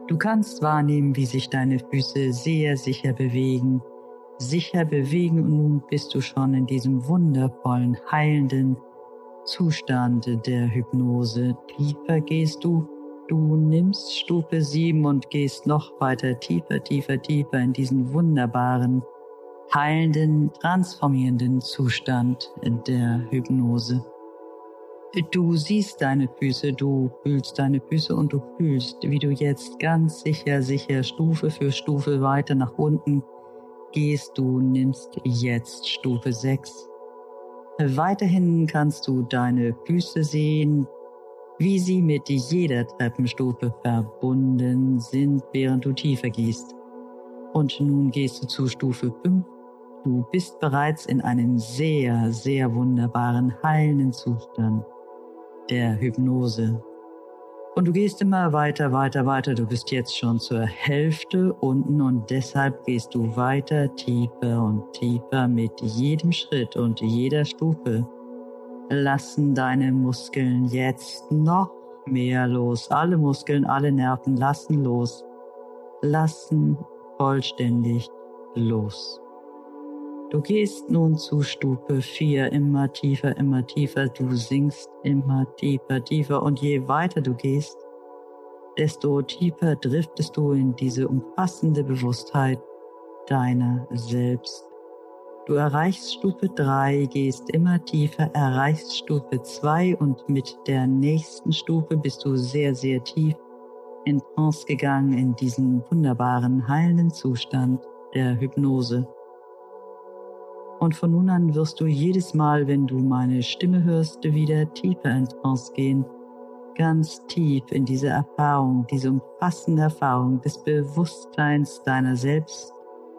Du kannst wahrnehmen, wie sich deine Füße sehr sicher bewegen und nun bist du schon in diesem wundervollen, heilenden Zustand der Hypnose. Tiefer gehst du. Du nimmst Stufe 7 und gehst noch weiter tiefer in diesen wunderbaren, heilenden, transformierenden Zustand der Hypnose. Du siehst deine Füße, du fühlst deine Füße und du fühlst, wie du jetzt ganz sicher Stufe für Stufe weiter nach unten gehst. Du nimmst jetzt Stufe 6. Weiterhin kannst du deine Füße sehen, wie sie mit jeder Treppenstufe verbunden sind, während du tiefer gehst. Und nun gehst du zu Stufe 5. Du bist bereits in einem sehr, sehr wunderbaren, heilenden Zustand der Hypnose. Und du gehst immer weiter. Du bist jetzt schon zur Hälfte unten und deshalb gehst du weiter, tiefer und tiefer mit jedem Schritt und jeder Stufe. Lassen deine Muskeln jetzt noch mehr los. Alle Muskeln, alle Nerven lassen los. Lassen vollständig los. Du gehst nun zu Stufe 4, immer tiefer, du sinkst immer tiefer und je weiter du gehst, desto tiefer driftest du in diese umfassende Bewusstheit deiner selbst. Du erreichst Stufe 3, gehst immer tiefer, erreichst Stufe 2 und mit der nächsten Stufe bist du sehr, sehr tief in Trance gegangen, in diesen wunderbaren, heilenden Zustand der Hypnose. Und von nun an wirst du jedes Mal, wenn du meine Stimme hörst, wieder tiefer in Trance gehen, ganz tief in diese Erfahrung, diese umfassende Erfahrung des Bewusstseins deiner selbst